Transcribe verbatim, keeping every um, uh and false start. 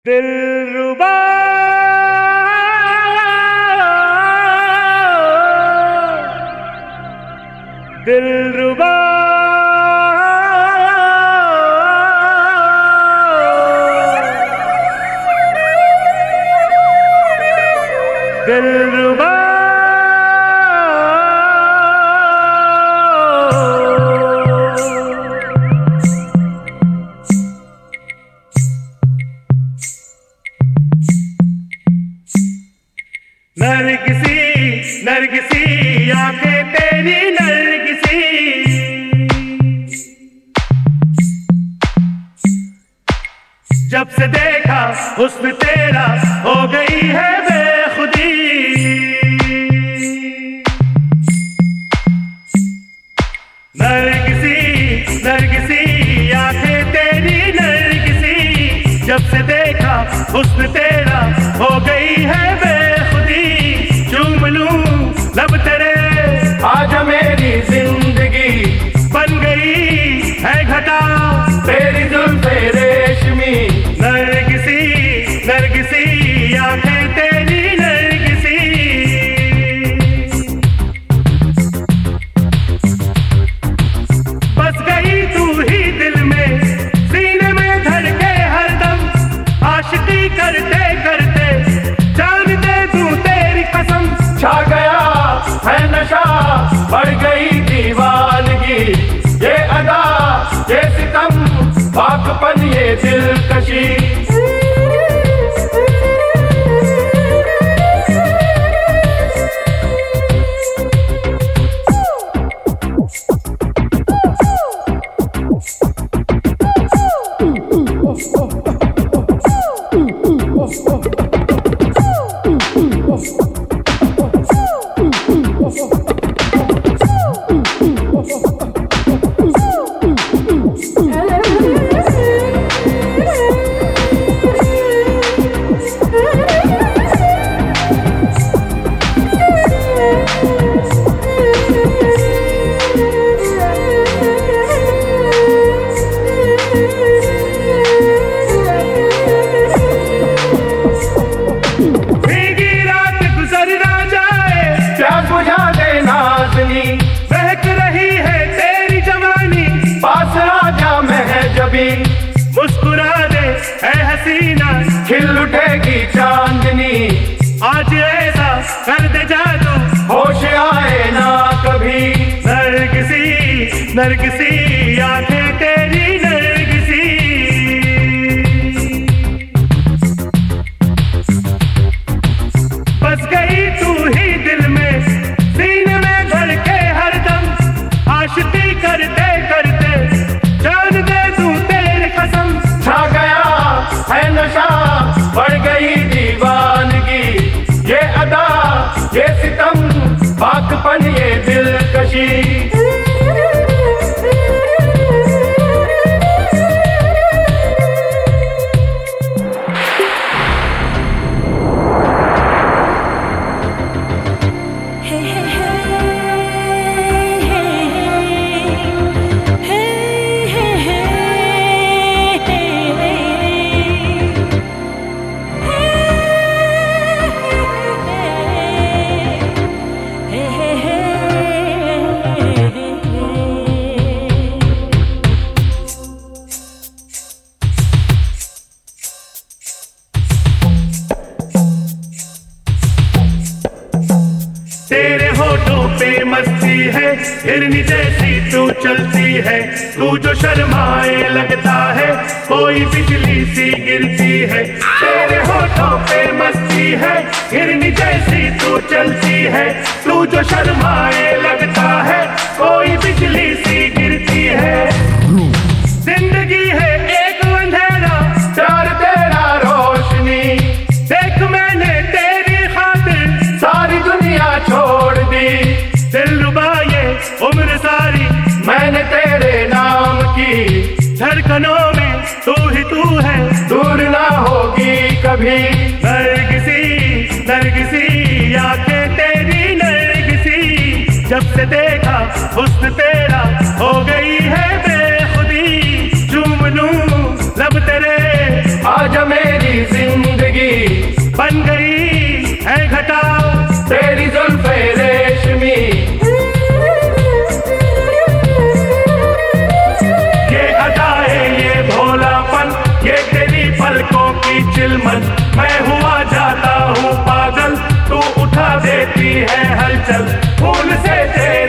दिलरुबा दिलरुबा दिलरुबा नरगिसी नरगिसी आंखें तेरी नरगिसी, जब से देखा हुस्न तेरा हो गई है बेखुदी। नरगिसी नरगिसी आंखें तेरी नरगिसी, जब से देखा हुस्न तेरा हो गई है बेखुदी। चूम लूं लब तेरे आजा मेरी जिंदगी, बन गई है घटा तेरी जुल्फे रेशमी। नरगिसी नरगिसी आंखें तेरी नरगिसी, बस गई तू ही दिल में, सीने में धड़के हरदम। आशिकी करते करते जान दे दूं तेरी कसम। छा गया है नशा बढ़ गई दीवानगी, ये अदा ये सितम पाकपन ये दिलकशी। बहक रही है तेरी जवानी, पास आजा महजबी। मुस्कुरा दे ऐ हसीना, खिल उठेगी चांदनी। आज ऐसा कर दे जादू, होश आए ना कभी। नरगिसी नरगिसी आंखें तेरी नरगिसी, बस गई तू ही दिल में, सीने में धड़के हरदम। आशिकी करते करते जान दे दूं तेरी कसम। छा गया है नशा बढ़ गई दीवानगी, ये अदा ये सितम पाकपन ये दिलकशी। तेरे होठों पे मस्ती है, हिरनी जैसी तू चलती है। तू जो शर्माए लगता है कोई बिजली सी गिरती है। तेरे होठों पे मस्ती है, हिरनी जैसी तू चलती है। तू जो शर्माए लगता है कोई बिजली सी गिरती है। जिंदगी है एक अंधेरा, प्यार तेरा रोशनी। देख मैंने तेरी खातिर सारी दुनिया छोड़ दी। दिलरुबा ये उम्र सारी मैंने तेरे नाम की। धड़कनों में तू ही तू है, दूर ना होगी कभी। नरगिसी नरगिसी आंखें तेरी नरगिसी, जब से देखा हुस्न तेरा हो गई है बेखुदी। चूम लूं लब तेरे आजा मेरी मन, मैं हुआ जाता हूँ पागल, तू उठा देती है हलचल, फूल से तेरे